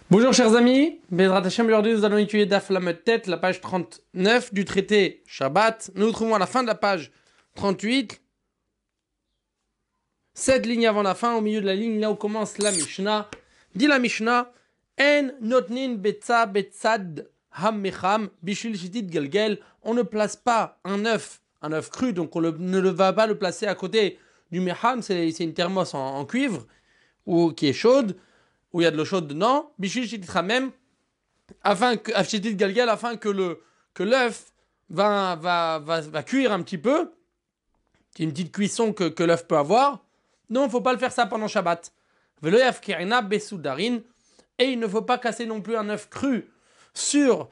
Bonjour chers amis, Bezrat Hashem, aujourd'hui nous allons étudier Daf Lamed Tet, la page 39 du traité Shabbat. Nous nous trouvons à la fin de la page 38, 7 lignes avant la fin, au milieu de la ligne là où commence la Mishnah. Dit la Mishnah, En notnin betza betzad hammecham bishul shitit gelgel. On ne place pas un œuf cru, donc ne va pas le placer à côté du mecham, c'est une thermos en cuivre, ou qui est chaude, où il y a de l'eau chaude dedans, bishul shitit hamem, afin que l'œuf va cuire un petit peu. C'est une petite cuisson que l'œuf peut avoir. Non, il ne faut pas le faire ça pendant Shabbat. Et il ne faut pas casser non plus un œuf cru sur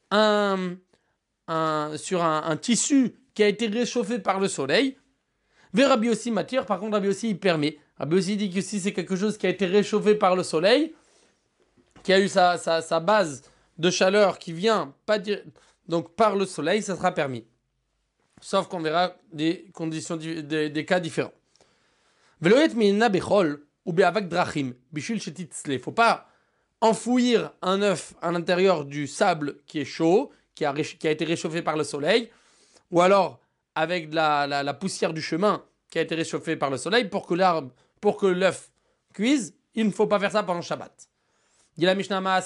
un tissu qui a été réchauffé par le soleil. Rabbi aussi m'attire, par contre Rabbi aussi il permet. Rabbi aussi dit que si c'est quelque chose qui a été réchauffé par le soleil, qui a eu sa base de chaleur qui vient donc par le soleil, ça sera permis. Sauf qu'on verra des conditions, des cas différents. Il ne faut pas enfouir un œuf à l'intérieur du sable qui est chaud, qui a été réchauffé par le soleil, ou alors avec de la poussière du chemin qui a été réchauffée par le soleil pour que l'œuf cuise. Il ne faut pas faire ça pendant Shabbat. Il y a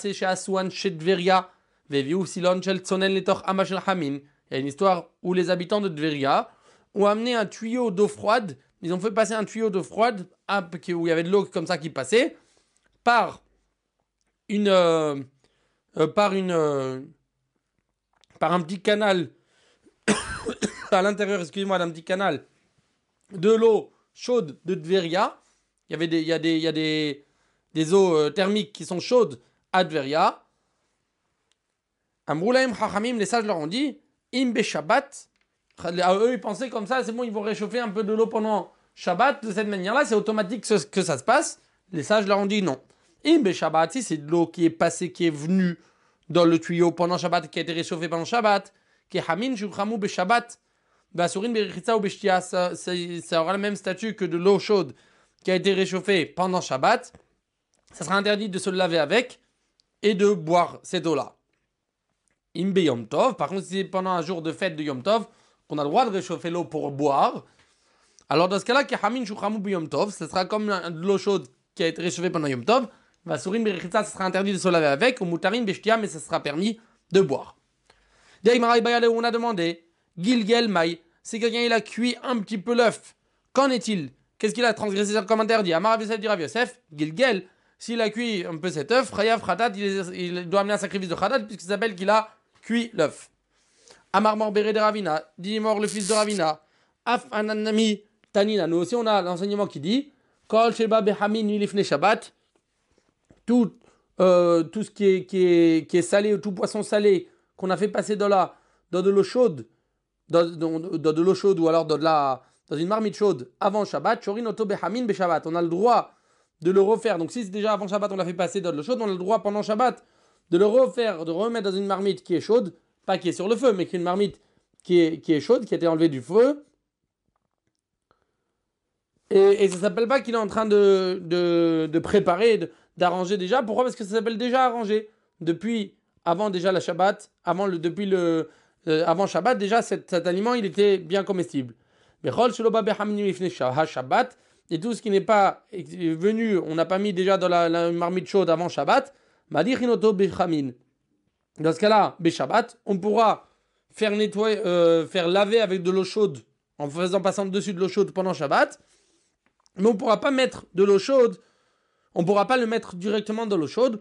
une histoire où les habitants de Tveria ont amené un tuyau d'eau froide. Ils ont fait passer un tuyau d'eau froide où il y avait de l'eau comme ça qui passait par par un petit canal à l'intérieur, excusez-moi, d'un petit canal de l'eau chaude de Tveria. Il y a des eaux thermiques qui sont chaudes à Tveria. Amroulaim Chachamim, les sages leur ont dit, Imbe Shabbat. Eux, ils pensaient comme ça, c'est bon, ils vont réchauffer un peu de l'eau pendant Shabbat. De cette manière-là, c'est automatique que ça se passe. Les sages leur ont dit non. Imbe Shabbat, si c'est de l'eau qui est passée, qui est venue dans le tuyau pendant Shabbat, qui a été réchauffée pendant Shabbat, qui est Hamin Shukhamu Be Shabbat, Basurin Berichitza ou Beshtia, ça aura le même statut que de l'eau chaude qui a été réchauffée pendant Shabbat. Ça sera interdit de se laver avec et de boire cette eau-là. Imbe Yom Tov, par contre, si c'est pendant un jour de fête de Yom Tov, qu'on a le droit de réchauffer l'eau pour boire, alors dans ce cas-là, Kehamin Shuchamu Yom Tov, ce sera comme de l'eau chaude qui a été réchauffée pendant Yom Tov. Vasurin Berichitza, ce sera interdit de se laver avec, ou Mutarin Beshtia, mais ce sera permis de boire. Daïmarai Bayale, on a demandé, Gilgel Mai, si quelqu'un il a cuit un petit peu l'œuf, qu'en est-il? Qu'est-ce qu'il a transgressé comme interdit? Amar Yosef dit Rav Yosef, Gilgel, s'il a cuit un peu cet œuf, Chayav Khatat, il doit amener un sacrifice de Khatat, puisqu'il s'appelle qu'il a cuit l'œuf. Amar Morbere de Ravina, dit Mor le fils de Ravina, Af Ananami Tanina. Nous aussi on a l'enseignement qui dit, Kol Sheba Behamin Nilifne Shabbat, tout ce qui est salé, ou tout poisson salé qu'on a fait passer dans de l'eau chaude, dans de l'eau chaude ou alors dans une marmite chaude avant Shabbat, Chorin Oto Behamin Be Shabbat. On a le droit de le refaire. Donc si c'est déjà avant Shabbat, on l'a fait passer dans de l'eau chaude, on a le droit pendant Shabbat de le refaire, de remettre dans une marmite qui est chaude, pas qui est sur le feu, mais qui est une marmite qui est chaude, qui a été enlevée du feu. Et ça s'appelle pas qu'il est en train de préparer, d'arranger déjà. Pourquoi? Parce que ça s'appelle déjà arrangé. Depuis, avant déjà la Shabbat, avant Shabbat, déjà cet aliment, il était bien comestible. Mais Shabbat, et tout ce qui n'est pas venu, on n'a pas mis déjà dans la marmite chaude avant Shabbat, dans ce cas-là, Shabbat, on pourra faire nettoyer, faire laver avec de l'eau chaude, en passant dessus de l'eau chaude pendant Shabbat. Mais on ne pourra pas mettre de l'eau chaude, on ne pourra pas le mettre directement dans l'eau chaude,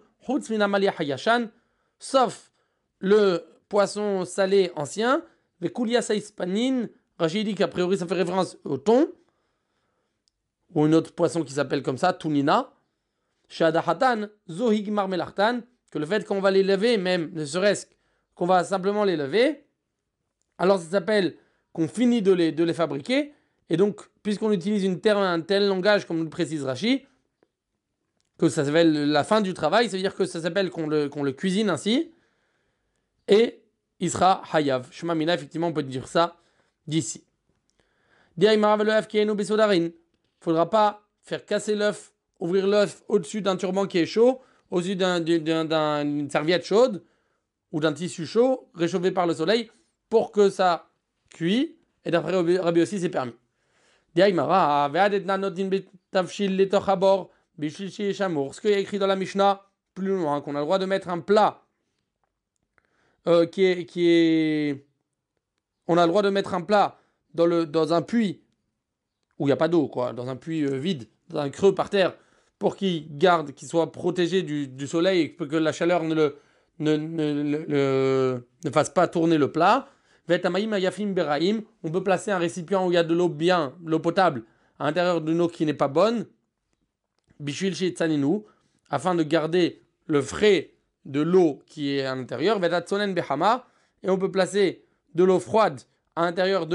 sauf le poisson salé ancien, le Kulia Saispanin, Rachid dit qu'a priori ça fait référence au thon, ou une autre poisson qui s'appelle comme ça, Tunina, Shadahatan, Zohig Marmelartan, que le fait qu'on va les lever, même ne serait-ce qu'on va simplement les lever, alors ça s'appelle qu'on finit de les fabriquer. Et donc, puisqu'on utilise un tel langage, comme le précise Rashi, que ça s'appelle la fin du travail, ça veut dire que ça s'appelle qu'on le cuisine ainsi, et il sera hayav. Shema mina, effectivement, on peut dire ça d'ici. Il ne faudra pas faire casser l'œuf, ouvrir l'œuf au-dessus d'un turban qui est chaud, au-dessus d'une serviette chaude ou d'un tissu chaud réchauffé par le soleil pour que ça cuit. Et d'après Rabbi aussi, c'est permis. Ce qu'il y a écrit dans la Mishnah, plus loin, qu'on a le droit de mettre un plat on a le droit de mettre un plat dans un puits où il n'y a pas d'eau, quoi, dans un puits vide, dans un creux par terre, pour qu'il soit protégé du soleil et que la chaleur ne fasse pas tourner le plat. On peut placer un récipient où il y a de l'eau l'eau potable, à l'intérieur d'une eau qui n'est pas bonne, afin de garder le frais de l'eau qui est à l'intérieur. Et on peut placer de l'eau froide à l'intérieur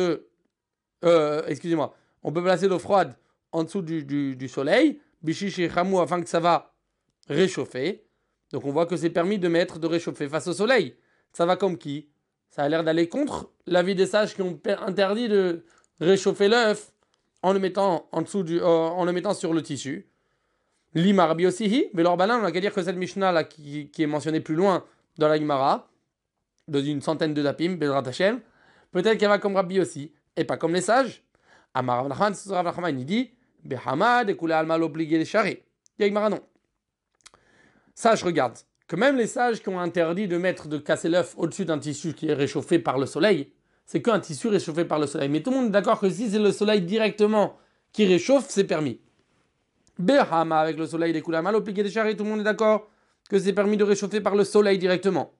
on peut placer l'eau froide en dessous du soleil, afin que ça va réchauffer. Donc on voit que c'est permis de réchauffer face au soleil. Ça va comme qui? Ça a l'air d'aller contre l'avis des sages qui ont interdit de réchauffer l'œuf en le mettant en le mettant sur le tissu. Lima Rabbi Yossihi, mais l'orbanin, on n'a qu'à dire que cette Mishnah là qui est mentionnée plus loin dans la Gemara, dans une centaine de dapim, Bezrat Hashem, peut-être qu'elle va comme Rabbi Yossi, et pas comme les sages. Amar Rav Nachman, il dit, Behamad et Kula Alma l'obligé de charrer. Il y a Gemara non. Sage, regarde, que même les sages qui ont interdit de casser l'œuf au-dessus d'un tissu qui est réchauffé par le soleil, c'est qu'un tissu réchauffé par le soleil. Mais tout le monde est d'accord que si c'est le soleil directement qui réchauffe, c'est permis. Behama avec le soleil des Kula Alma l'obligé de charrer, tout le monde est d'accord que c'est permis de réchauffer par le soleil directement.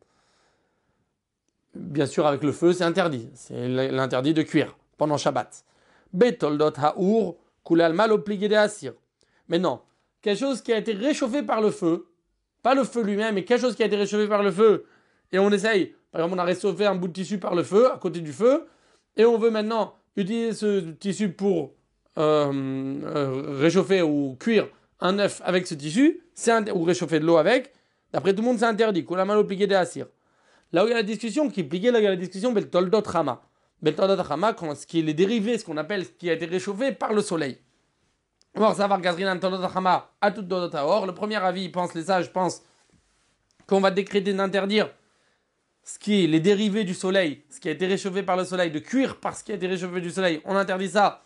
Bien sûr, avec le feu, c'est interdit. C'est l'interdit de cuire pendant Shabbat. Betoldot ha'ur, kulal mal obligé de assir. Mais non, quelque chose qui a été réchauffé par le feu, pas le feu lui-même, mais quelque chose qui a été réchauffé par le feu, et on essaye, par exemple, on a réchauffé un bout de tissu par le feu, à côté du feu, et on veut maintenant utiliser ce tissu pour réchauffer ou cuire un œuf avec ce tissu, ou réchauffer de l'eau avec. D'après tout le monde, c'est interdit. Kulal mal obligé de assir. Là où il y a la discussion qui est pliée, là il y a la discussion Beltoldot Rama. Beltoldot Rama, ce qui est les dérivés, ce qu'on appelle, ce qui a été réchauffé par le soleil. On va savoir Gazrinan Toldot Rama à tout Dodot Aor. Le premier avis, les sages pensent qu'on va décréter d'interdire ce qui est les dérivés du soleil, ce qui a été réchauffé par le soleil, de cuire par ce qui a été réchauffé du soleil. On interdit ça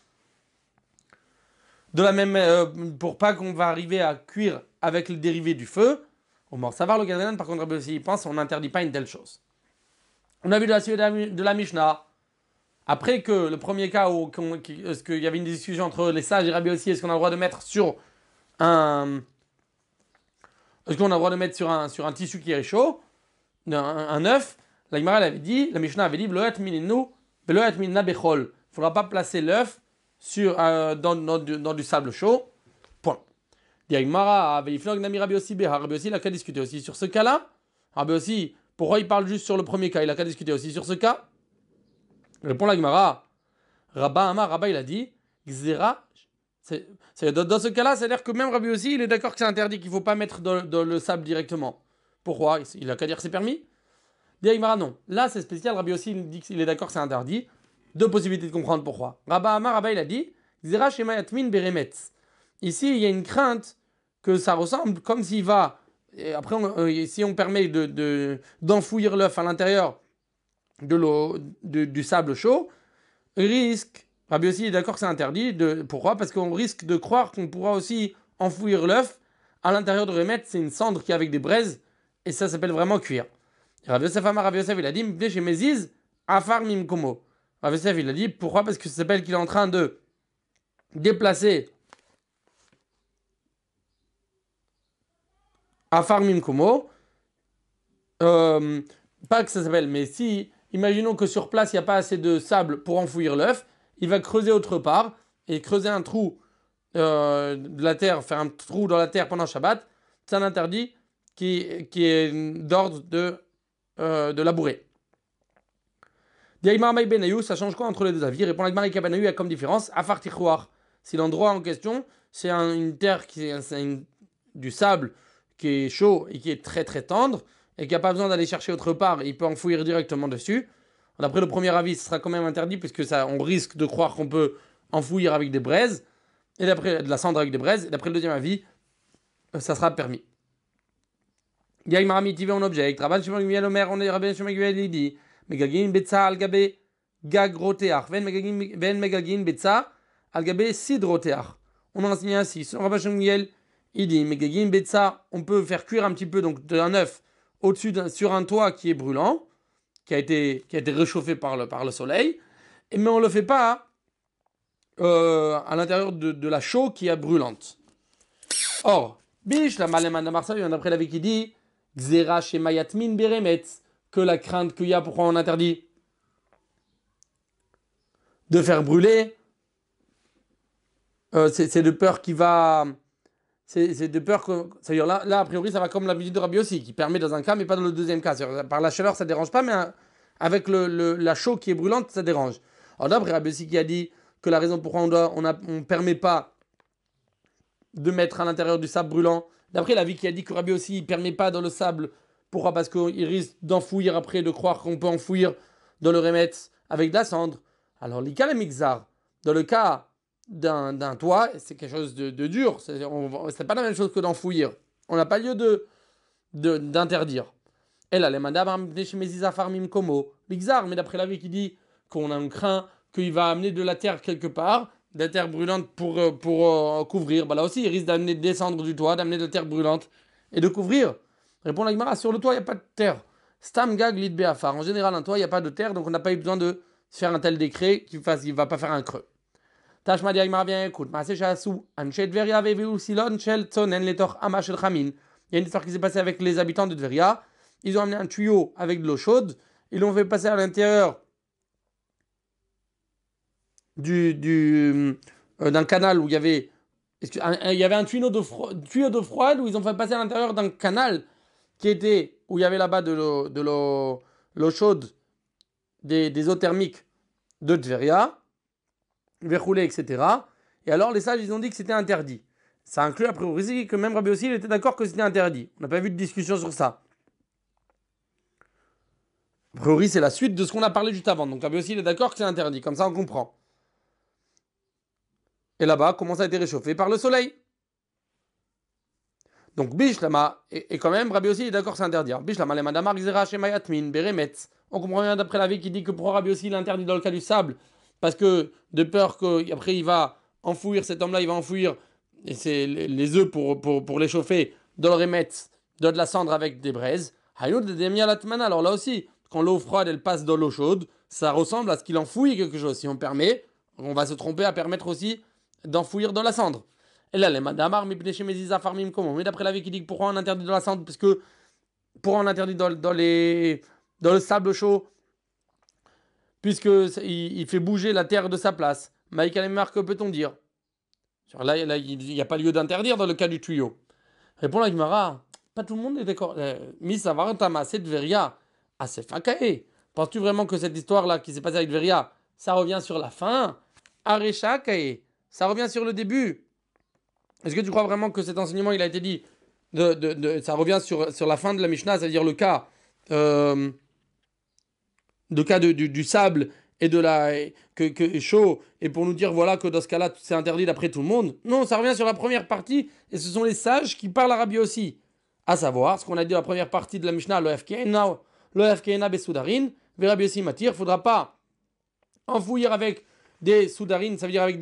de la même pour pas qu'on va arriver à cuire avec le dérivé du feu. On va savoir le Gazrinan, par contre, s'il pense, on n'interdit pas une telle chose. On a vu de la suite de la Mishnah. Après que le premier cas où est-ce qu'il y avait une discussion entre les sages et Rabbi aussi, est-ce qu'on a le droit de mettre sur un tissu qui est chaud, un œuf, la Mishnah avait dit, il ne faudra pas placer l'œuf dans du sable chaud. Point. Rabbi aussi, il a qu'à discuter aussi sur ce cas-là. Rabbi aussi, pourquoi il parle juste sur le premier cas? Il a qu'à discuter aussi sur ce cas. Répond la Gemara. Rabba il a dit, Xera. Dans ce cas-là, c'est-à-dire que même Rabbi aussi, il est d'accord que c'est interdit, qu'il ne faut pas mettre dans le sable directement. Pourquoi? Il a qu'à dire que c'est permis. Dit Gemara non. Là, c'est spécial. Rabbi aussi, il dit qu'il est d'accord que c'est interdit. Deux possibilités de comprendre pourquoi. Rabba il a dit, Xera Shema Yatmin Beremetz. Ici, il y a une crainte que ça ressemble comme s'il va. Et après, si on permet d'enfouir l'œuf à l'intérieur de l'eau, du sable chaud, Rabbi aussi est d'accord que c'est interdit. Pourquoi? Parce qu'on risque de croire qu'on pourra aussi enfouir l'œuf à l'intérieur de remettre. C'est une cendre qui est avec des braises et ça s'appelle vraiment cuire. Rabbi Yosef il a dit Mipnei shemeziz afar mimkomo. Rabbi Yosef il a dit pourquoi? Parce que ça s'appelle qu'il est en train de déplacer afar mimkomo. Pas que ça s'appelle, mais si, imaginons que sur place, il n'y a pas assez de sable pour enfouir l'œuf, il va creuser autre part et creuser un trou de la terre, faire un trou dans la terre pendant Shabbat. C'est un interdit qui est d'ordre de labourer. Ça change quoi entre les deux avis? Répond la Gemara Kabanayou, il y a comme différence. Afar tichouar, si l'endroit en question, c'est une terre du sable qui est chaud et qui est très très tendre, et qu'il n'y a pas besoin d'aller chercher autre part, il peut enfouir directement dessus. D'après le premier avis, ce sera quand même interdit, puisque on risque de croire qu'on peut enfouir avec des braises, et d'après de la cendre avec des braises, et d'après le deuxième avis, ça sera permis. Yaïmara mitivé en object. Rabban Shimon Gmiel Omer, on est Rabban Shimon Gmiel, il dit Megagin Betsa al Gabe Gag Roteach. Ven Megagin Betsa al Gabe Sid Roteach. On a enseigné ainsi. Rabban Shimon Gmiel, il dit Megagin Betsa, on peut faire cuire un petit peu donc un œuf au-dessus sur un toit qui est brûlant, qui a été réchauffé par le soleil, mais on ne le fait pas à l'intérieur de la chaux qui est brûlante. Or, Bish, la Maléman de Marseille, il y en a après l'avis qui dit Xera chez Mayatmin Beremetz, que la crainte qu'il y a, pourquoi on interdit de faire brûler, c'est de peur qu'il va. C'est de peur que. C'est-à-dire là, a priori, ça va comme la visite de Rabbi aussi, qui permet dans un cas, mais pas dans le deuxième cas. Par la chaleur, ça ne dérange pas, mais avec la chaux qui est brûlante, ça dérange. Alors d'après Rabbi aussi qui a dit que la raison pourquoi on ne permet pas de mettre à l'intérieur du sable brûlant, d'après l'avis qui a dit que Rabbi aussi ne permet pas dans le sable, pourquoi? Parce qu'il risque d'enfouir après, de croire qu'on peut enfouir dans le remetz avec de la cendre. Alors l'ikal et mixar, dans le cas d'un toit, c'est quelque chose de dur, c'est pas la même chose que d'enfouir. On n'a pas lieu d'interdire. Et là, les madame komo, mixar, mais d'après l'avis qui dit qu'on a un craint qu'il va amener de la terre quelque part, de la terre brûlante pour couvrir. Bah là aussi, il risque d'amener de descendre du toit, d'amener de la terre brûlante et de couvrir. Répond la Gemara, sur le toit, il n'y a pas de terre. Stam gag lit beafar. En général, un toit, il n'y a pas de terre, donc on n'a pas eu besoin de faire un tel décret qu'il ne va pas faire un creux. Tashma di Gemara, bien écoute. Il y a une histoire qui s'est passée avec les habitants de Tveria. Ils ont amené un tuyau avec de l'eau chaude. Ils l'ont fait passer à l'intérieur d'un canal où il y avait un tuyau d'eau froide où ils ont fait passer à l'intérieur d'un canal où il y avait là-bas de l'eau chaude, des eaux thermiques de Tveria, Verroulé, etc. Et alors les sages, ils ont dit que c'était interdit. Ça inclut a priori que même Rabbi aussi, il était d'accord que c'était interdit. On n'a pas vu de discussion sur ça. A priori, c'est la suite de ce qu'on a parlé juste avant. Donc Rabbi aussi, il est d'accord que c'est interdit. Comme ça, on comprend. Et là-bas, comment ça a été réchauffé? Par le soleil. Donc Bishlama, et quand même, Rabbi aussi est d'accord, c'est interdit. Bishlama, les madamar, Xera, Shemayatmin, Beremetz. On comprend bien d'après l'avis qui dit que pour Rabbi aussi, il est interdit dans le cas du sable, parce que de peur qu'après il va enfouir, cet homme-là, il va enfouir et c'est les œufs pour les chauffer, dans le remetz, de la cendre avec des braises. Alors là aussi, quand l'eau froide, elle passe dans l'eau chaude, ça ressemble à ce qu'il enfouit quelque chose. Si on permet, on va se tromper à permettre aussi d'enfouir dans la cendre. Et là, les madamar, mais d'après l'avis qui dit que pourquoi on interdit dans la cendre, parce que pourquoi on interdit dans le sable chaud, puisque il fait bouger la terre de sa place. Maïkalemar, que peut-on dire? Là, il n'y a pas lieu d'interdire dans le cas du tuyau. Répond la Gemara, pas tout le monde est d'accord. Misavartama, cette veria, assez fakae. Penses-tu vraiment que cette histoire-là qui s'est passée avec Veria, ça revient sur la fin? Arecha kae, ça revient sur le début. Est-ce que tu crois vraiment que cet enseignement, il a été dit, ça revient sur la fin de la Mishnah, c'est-à-dire le cas, du sable et que chaud, et pour nous dire voilà que dans ce cas-là, c'est interdit d'après tout le monde? Non, ça revient sur la première partie, et ce sont les sages qui parlent arabe aussi. À savoir, ce qu'on a dit dans la première partie de la Mishnah, lo FKNA besoudarin, Rabbi aussi matir, il ne faudra pas enfouir avec des soudarines, ça veut dire avec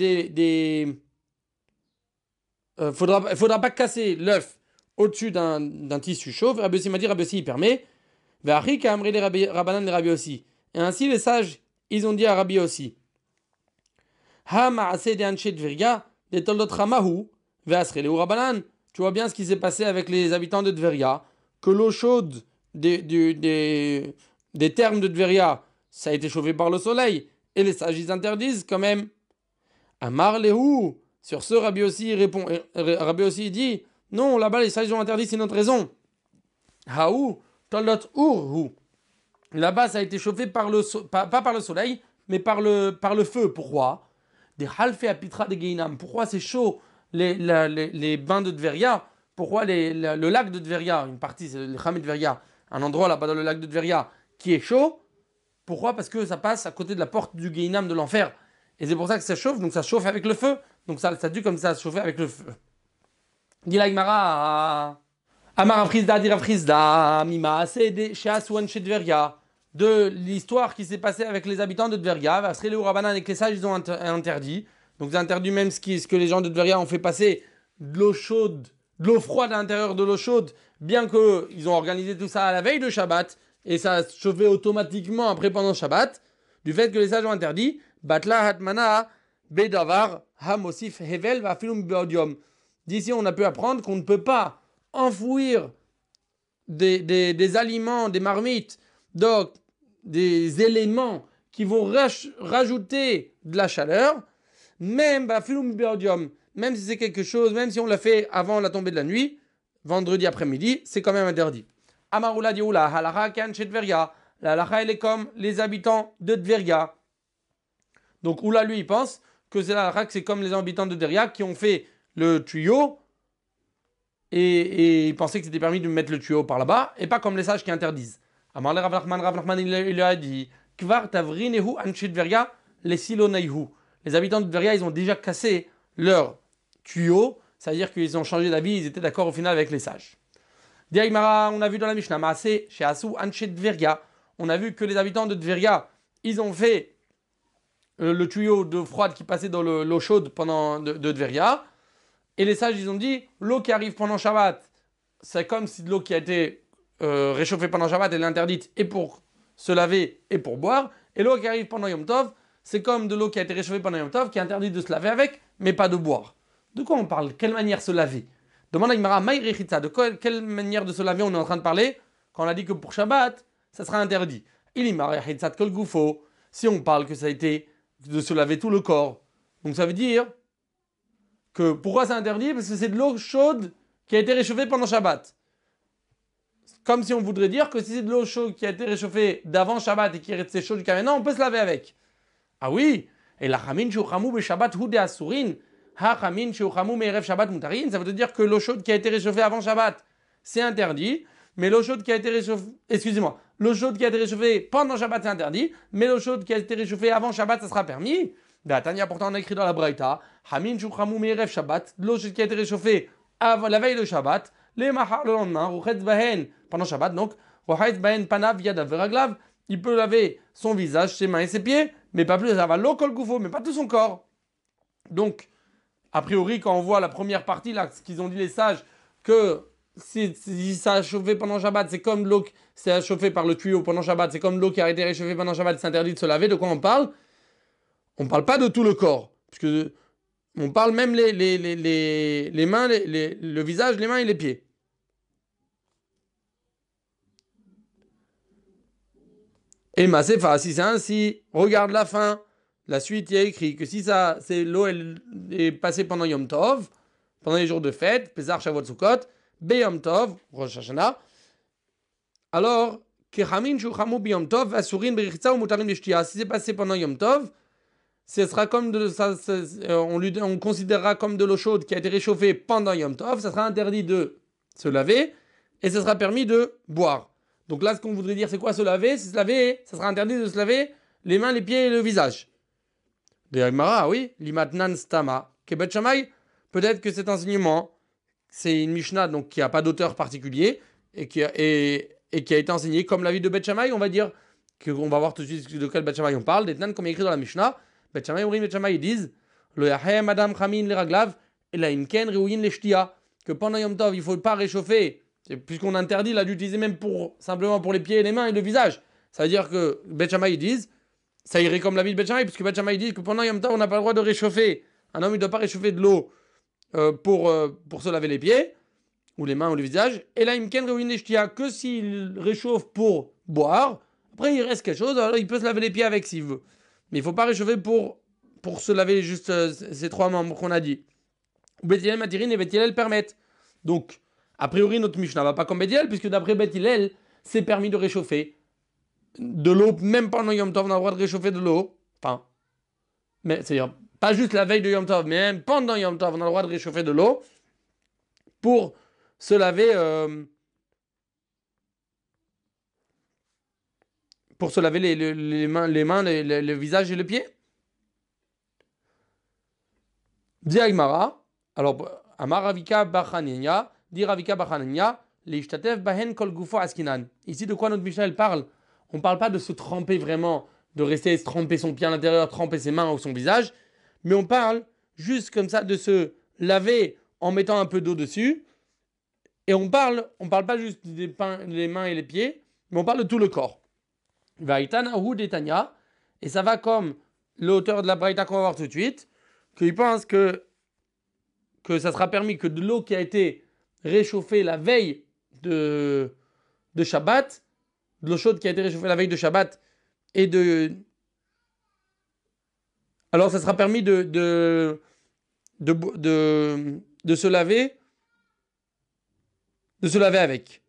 faudra pas casser l'œuf au-dessus d'un tissu chaud. Rabbi aussi m'a dit, Rabbi aussi il permet. Rabbanan et Rabbi aussi. Et ainsi les sages, ils ont dit à Rabbi aussi. Ha ma'ase de anshe Dverga, de toldot ramahu, ve'asrele ou Rabbanan. Tu vois bien ce qui s'est passé avec les habitants de Dveria, que l'eau chaude des thermes de Dveria, ça a été chauffé par le soleil. Et les sages, ils interdisent quand même. Amar lehu. Sur ce, Rabbi aussi répond. Rabbi aussi dit non, là-bas, les sages ont interdit, c'est notre raison. Haou, tolot urhu. Là-bas, ça a été chauffé pas par le soleil, mais par le feu. Pourquoi? Des halfé apitra de Geinam. Pourquoi c'est chaud les bains de Tveria? Pourquoi le lac de Tveria, une partie, c'est le Cham de Tveria, un endroit là-bas dans le lac de Tveria qui est chaud? Pourquoi? Parce que ça passe à côté de la porte du Geinam de l'enfer. Et c'est pour ça que ça chauffe, donc ça chauffe avec le feu. Donc ça a dû comme ça se chauffer avec le feu. Dit la Gemara, Amar Afrizda, Dir Afrizda, Mima, c'est chez Aswan, chez Dverga, de l'histoire qui s'est passée avec les habitants de Dverga. Vasré le Rabanan avec les sages, ils ont interdit. Donc, ils ont interdit même ce que les gens de Dverga ont fait passer de l'eau chaude, de l'eau froide à l'intérieur de l'eau chaude, bien qu'ils ont organisé tout ça à la veille de Shabbat, et ça chauffait automatiquement après pendant Shabbat, du fait que les sages ont interdit, Batla Hatmana, Bedavar, Hamosif, Hevel, Vafilum Beodium. D'ici, on a pu apprendre qu'on ne peut pas enfouir des aliments, des marmites, donc des éléments qui vont rajouter de la chaleur, même même si c'est quelque chose, même si on l'a fait avant la tombée de la nuit, vendredi après-midi, c'est quand même interdit. Amarula dioula, halacha kan chez Tveria. La halacha, elle est comme les habitants de Tveria. Donc Oula, lui, il pense que c'est la halacha, c'est comme les habitants de Tveria qui ont fait le tuyau et il pensait que c'était permis de mettre le tuyau par là-bas, et pas comme les sages qui interdisent. Amar le Rav Nachman, il lui a dit Kvar tavrinehu anshit verga les silonaihu. Les habitants de Tveria, ils ont déjà cassé leur tuyau, c'est-à-dire qu'ils ont changé d'avis, ils étaient d'accord au final avec les sages. Diagmara, on a vu dans la Mishnah, Maaseh, chez Asu anshit verga, on a vu que les habitants de Tveria, ils ont fait le tuyau d'eau froide qui passait dans l'eau chaude pendant de Tveria. Et les sages, ils ont dit, l'eau qui arrive pendant Shabbat, c'est comme si de l'eau qui a été réchauffée pendant Shabbat, elle est interdite et pour se laver et pour boire. Et l'eau qui arrive pendant Yom Tov, c'est comme de l'eau qui a été réchauffée pendant Yom Tov, qui est interdite de se laver avec, mais pas de boire. De quoi on parle? Quelle manière se laver? Demande à Imara, de quelle manière de se laver on est en train de parler quand on a dit que pour Shabbat, ça sera interdit. Il Imara kol gufo, si on parle que ça a été de se laver tout le corps. Donc ça veut dire que pourquoi c'est interdit? Parce que c'est de l'eau chaude qui a été réchauffée pendant Shabbat. Comme si on voudrait dire que si c'est de l'eau chaude qui a été réchauffée d'avant Shabbat et qui est restée chaude jusqu'à maintenant, on peut se laver avec. Ah oui, et la chamin shuchamu be Shabbat hu de asurin, ha chamin shuchamu me'erev Shabbat mutarin, ça veut dire que l'eau chaude qui a été réchauffée avant Shabbat, c'est interdit, mais l'eau chaude qui a été réchauffée, excusez-moi, l'eau chaude qui a été réchauffée pendant Shabbat c'est interdit, mais l'eau chaude qui a été réchauffée avant Shabbat ça sera permis. Tania, pourtant on a écrit dans la Braïta, Hamin shuchamu me'erev Shabbat, l'eau chaude qui a été réchauffée avant la veille de Shabbat, les mahar le lendemain, ruchetz bahen pendant Shabbat, donc ruchetz bahen panav yadav veraglav, il peut laver son visage, ses mains et ses pieds, mais pas plus, ça va l'okol gufo, mais pas tout son corps. Donc, a priori, quand on voit la première partie, là, ce qu'ils ont dit les sages, que si ça a chauffé pendant Shabbat, c'est comme l'eau, c'est chauffé par le tuyau pendant Shabbat, c'est comme l'eau qui a été réchauffée pendant Shabbat, c'est interdit de se laver, de quoi on parle? On parle pas de tout le corps, puisque on parle même les mains, le visage, les mains et les pieds. Et Masefa, si c'est ainsi, regarde la fin. La suite, il y a écrit que si ça, c'est l'eau, elle est passée pendant Yom Tov, pendant les jours de fête, Pesach, Shavuot, Sukkot, Be Yom Tov, Rosh Hashanah, alors, Kechamin, Shuchamu, Be Yom Tov, Asurin, Berichitza ou Mutarim, Beshtia, si c'est passé pendant Yom Tov, ce sera comme on considérera comme de l'eau chaude qui a été réchauffée pendant Yom Tov, ça sera interdit de se laver et ce sera permis de boire. Donc là, ce qu'on voudrait dire, c'est quoi se laver? C'est se laver, ça sera interdit de se laver les mains, les pieds et le visage. De Agmara, oui, limatnan stama, kebet shamay, peut-être que cet enseignement, c'est une Mishnah donc qui n'a pas d'auteur particulier et qui a été enseigné comme la vie de Bet Shammai, on va dire, qu'on va voir tout de suite de quel Bet Shammai on parle, des Tnan comme il est écrit dans la Mishnah. Bet Shammai, ils disent le Yahem Adam Chamin le Raglav et la Imken Reuin le Shtia, que pendant Yom Tov, il ne faut pas réchauffer, puisqu'on interdit là d'utiliser même simplement pour les pieds et les mains et le visage. Ça veut dire que Bet Shammai, ils disent, ça irait comme la vie de Bet Shammai, puisque Bet Shammai dit que pendant Yom Tov, on n'a pas le droit de réchauffer. Un homme, il ne doit pas réchauffer de l'eau pour se laver les pieds, ou les mains ou le visage. Et là, Imken Reuin le Shtia, que s'il réchauffe pour boire, après il reste quelque chose, alors il peut se laver les pieds avec s'il veut. Mais il ne faut pas réchauffer pour se laver juste ces trois membres qu'on a dit. Bet Hillel, Matirin et Bet Hillel permettent. Donc, a priori, notre Mishnah va pas comme Bet Hillel, puisque d'après Bet Hillel, c'est permis de réchauffer de l'eau, même pendant Yom Tov, on a le droit de réchauffer de l'eau. Enfin, mais c'est-à-dire, pas juste la veille de Yom Tov, mais même pendant Yom Tov, on a le droit de réchauffer de l'eau pour se laver les mains, le visage et le pied. Dit Agmara, alors Amaravika Bachanania, dit Ravika Bachanania, L'ishtatev bahen kol gufo askinan. Ici, de quoi notre Mishnah elle parle? On ne parle pas de se tremper vraiment, de rester se tremper son pied à l'intérieur, tremper ses mains ou son visage, mais on parle juste comme ça de se laver en mettant un peu d'eau dessus. Et on parle pas juste des mains et les pieds, mais on parle de tout le corps. Vaïtan ou detania, et ça va comme l'auteur de la Braïta qu'on va voir tout de suite, qu'il pense que ça sera permis que de l'eau qui a été réchauffée la veille de Shabbat, de l'eau chaude qui a été réchauffée la veille de Shabbat, et alors ça sera permis de se laver, avec.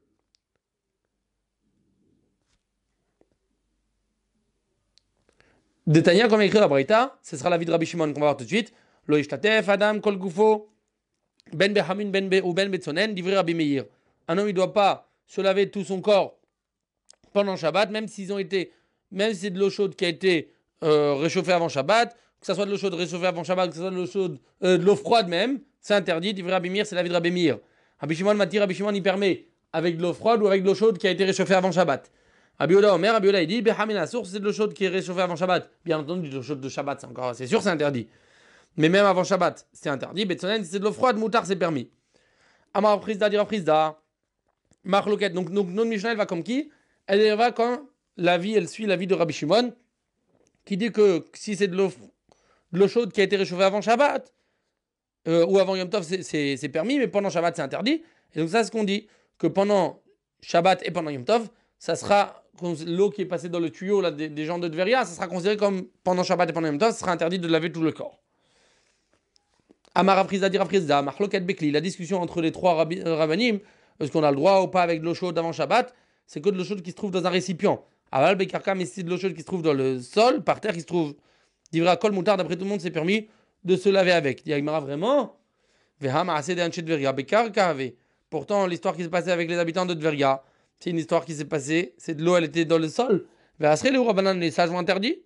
Détaillant comme écrit la Braïta, ce sera l'avis de Rabbi Shimon qu'on va voir tout de suite. Lo ishtatef adam kol gufo ben behamin ou ben betzonen divrei Rabbi Meir. Un homme il doit pas se laver tout son corps pendant Shabbat, même si c'est de l'eau chaude qui a été réchauffée avant Shabbat, que ça soit de l'eau chaude réchauffée avant Shabbat, que ça soit de l'eau froide même, c'est interdit. Divrei Rabbi Meir, c'est l'avis de Rabbi Meir. Rabbi Shimon il permet avec de l'eau froide ou avec de l'eau chaude qui a été réchauffée avant Shabbat. Rabbi Omer, il dit, Behamina source, c'est de l'eau chaude qui est réchauffée avant Shabbat. Bien entendu, de l'eau chaude de Shabbat, c'est sûr, c'est interdit. Mais même avant Shabbat, c'est interdit. Betsonen, si c'est de l'eau froide, moutar, c'est permis. Amar Frisda, dira Frisda. Marloket. Donc, notre Mishnah, elle va comme qui? Elle va quand elle suit l'avis de Rabbi Shimon, qui dit que si c'est de l'eau chaude qui a été réchauffée avant Shabbat, ou avant Yom Tov, c'est permis, mais pendant Shabbat, c'est interdit. Et donc, ça, c'est ce qu'on dit, que pendant Shabbat et pendant Yom Tov, ça sera l'eau qui est passée dans le tuyau là, des gens de Tveria, ça sera considéré comme pendant Shabbat et pendant Yom Tov, ça sera interdit de laver tout le corps. Amar Afrizda dira Afrizda, Machloket Bekli, la discussion entre les trois rabbanim, est-ce qu'on a le droit ou pas avec de l'eau chaude avant Shabbat, c'est que de l'eau chaude qui se trouve dans un récipient. Aval Bekarka, mais c'est de l'eau chaude qui se trouve dans le sol, par terre, qui se trouve, d'Ivra Kol Moutar, d'après tout le monde, c'est permis de se laver avec. Dit Agmara vraiment Vehama Ase de Anche Tveria, Bekarka Ave. Pourtant, l'histoire qui s'est passée avec les habitants de Tveria, c'est une histoire qui s'est passée, c'est de l'eau, elle était dans le sol. Les sages ont interdit.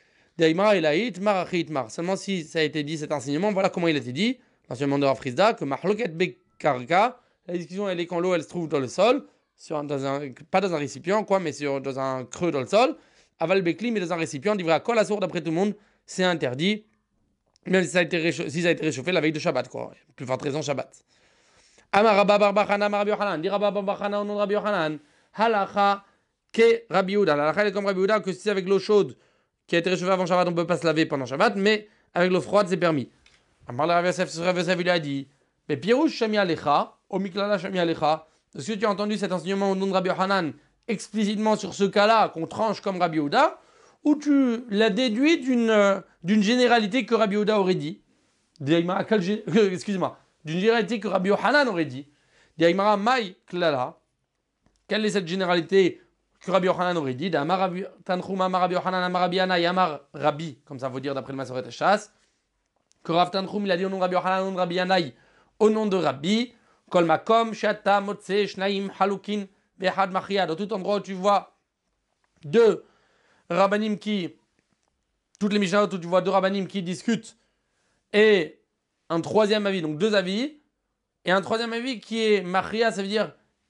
Seulement si ça a été dit cet enseignement, voilà comment il a été dit. L'enseignement de Rafrizda, que Mahloket Bekarka, la discussion elle est quand l'eau elle se trouve dans le sol, pas dans un récipient, quoi, mais dans un creux dans le sol. Aval Bekli, mais dans un récipient, d'Ivra Kol Assour, d'après tout le monde, c'est interdit. Même si ça a été réchauffé la veille de Shabbat, quoi. Plus forte raison, Shabbat. Amarabba Barbachana Rabbi Yochanan, dit Rabba Barbachana au nom de Rabbi Yochanan. Halacha ke Rabbi Yehuda. Halacha est comme Rabbi Yehuda que si c'est avec l'eau chaude qui a été réchauffée avant Shabbat, on ne peut pas se laver pendant Shabbat, mais avec l'eau froide, c'est permis. Amar Rav Yosef, il lui a dit mais Pirouche Shami Alecha, au Miklala Shami Alecha. Est-ce que tu as entendu cet enseignement au nom de Rabbi Yochanan explicitement sur ce cas-là qu'on tranche comme Rabbi Yehuda, ou tu l'as déduit d'une généralité que Rabbi Yehuda aurait dit? Excuse-moi. D'une généralité que Rabbi Yochanan aurait dit. Diagmara Mai Klala. Quelle est cette généralité que Rabbi Yochanan aurait dit? D'Amar Tanchuma, Amar Rabbi Yochanan, Amar Rabbi Yana, Yamar Rabbi, comme ça veut dire d'après le Masoret Chasse. Que Rav Tanchum, il a dit au nom de Rabbi Yochanan, au nom de Rabbi Yanaï, au nom de Rabbi, Kol Makom, Shata, Motse, Shnaim, Halukin, Vehad Machia. Dans tout endroit où tu vois deux rabbanim toutes les Mishnahot où tu vois deux rabbanim qui discutent, et un troisième avis, donc deux avis, et un troisième avis qui est Machria, ça veut dire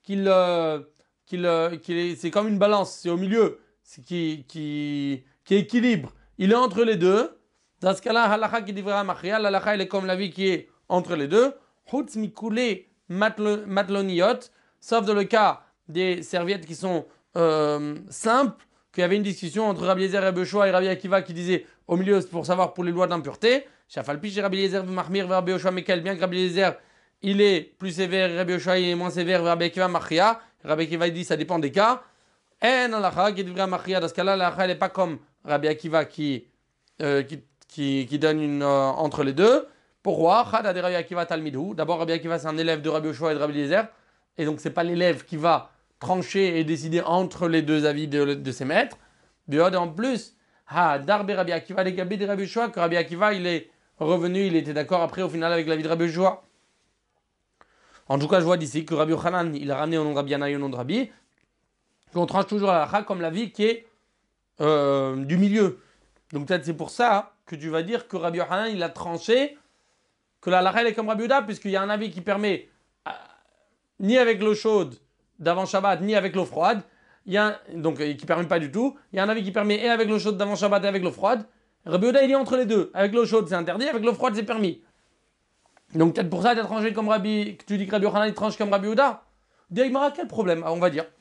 c'est comme une balance, c'est au milieu, c'est qui équilibre. Il est entre les deux. Dans ce cas-là, halakha qui devrait Machria, l'halakha il est comme l'avis qui est entre les deux. Hutz mikulé matloniot, sauf dans le cas des serviettes qui sont simples, qu'il y avait une discussion entre Rabbi Eliezer et Rabbi Yoshua et Rabbi Akiva qui disait au milieu pour savoir pour les lois d'impureté. Shafalpi chez Rabbi Eliezer Mahmir vers Rabbi Yoshua Mekel, bien que Rabbi Eliezer il est plus sévère, Rabbi Yoshua il est moins sévère, Rabbi Akiva Machria. Rabbi Akiva dit ça dépend des cas. Et l'halakha qui devrait Machria, dans ce cas-là, l'halakha n'est pas comme Rabbi Akiva qui donne une entre les deux. Pourquoi? Rabbi Akiva Talmidou. D'abord, Rabbi Akiva c'est un élève de Rabbi Yoshua et de Rabbi Eliezer, et donc c'est pas l'élève qui va trancher et décider entre les deux avis de ses maîtres. Et en plus, Darbe Rabbi Akiva les Gabi de Rabbi Yoshua, que Rabbi Akiva il est revenu, il était d'accord après au final avec l'avis de Rabbi Yoshua. En tout cas, je vois d'ici que Rabbi Yochanan il a ramené au nom de Rabbi Yana et au nom de Rabbi, qu'on tranche toujours la halakha comme l'avis qui est du milieu. Donc peut-être c'est pour ça que tu vas dire que Rabbi Yochanan il a tranché que la halakha est comme Rabbi Yehuda, puisqu'il y a un avis qui permet ni avec l'eau chaude d'avant Shabbat, ni avec l'eau froide. Donc qui ne permet pas du tout. Il y a un avis qui permet et avec l'eau chaude d'avant Shabbat et avec l'eau froide. Rabbi Yehuda, il est entre les deux. Avec l'eau chaude, c'est interdit. Avec l'eau froide, c'est permis. Donc peut-être pour ça, tu as tranché comme Rabbi... Tu dis que Rabbi Yochanan, il tranche comme Rabbi Yehuda. Dis-moi, quel problème, on va dire.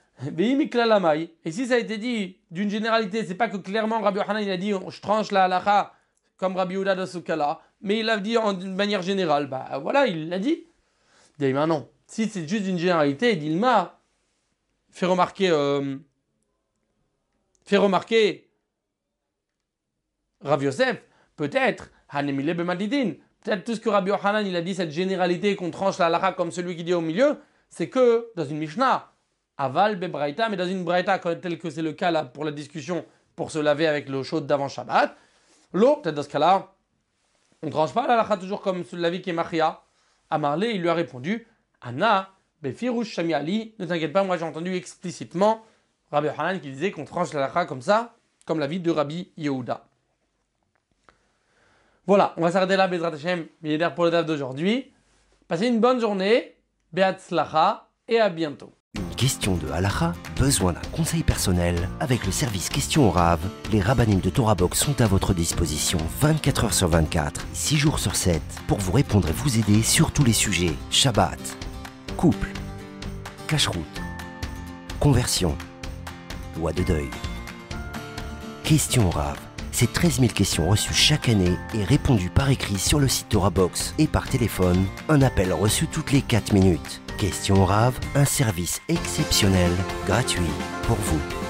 Et si ça a été dit d'une généralité, c'est pas que clairement Rabbi Yochanan, il a dit je tranche la halacha comme Rabbi Yehuda dans ce cas-là, mais il l'a dit d'une manière générale. Bah voilà, il l'a dit. Dis-moi, non. Si c'est juste une généralité, Dilma fait remarquer Rav Yosef, peut-être, Hanemile Bemadidin, peut-être tout ce que Rabbi Yochanan il a dit, cette généralité qu'on tranche la halakha comme celui qui dit au milieu, c'est que dans une Mishnah, Aval Bebraïta, mais dans une Braïta, tel que c'est le cas là pour la discussion, pour se laver avec l'eau chaude d'avant Shabbat, l'eau, peut-être dans ce cas-là, on ne tranche pas la halakha toujours comme l'avis qui est Machia. Amarlé, il lui a répondu, Anna, Befirouch Shamiali, ne t'inquiète pas, moi j'ai entendu explicitement Rabbi Yochanan qui disait qu'on tranche la halakha comme ça, comme l'avis de Rabbi Yehuda. Voilà, on va s'arrêter là, Bezrat Hashem, milliardaire pour le DAF d'aujourd'hui. Passez une bonne journée, Be'atzlacha, et à bientôt. Une question de halakha, besoin d'un conseil personnel? Avec le service Question au Rav, les rabbinim de Torah Box sont à votre disposition 24 heures sur 24, 6 jours sur 7, pour vous répondre et vous aider sur tous les sujets. Shabbat, couple, cacheroute, conversion, loi de deuil. Question au Rav. C'est 13 000 questions reçues chaque année et répondues par écrit sur le site Torah Box et par téléphone, un appel reçu toutes les 4 minutes. Question au Rav, un service exceptionnel, gratuit pour vous.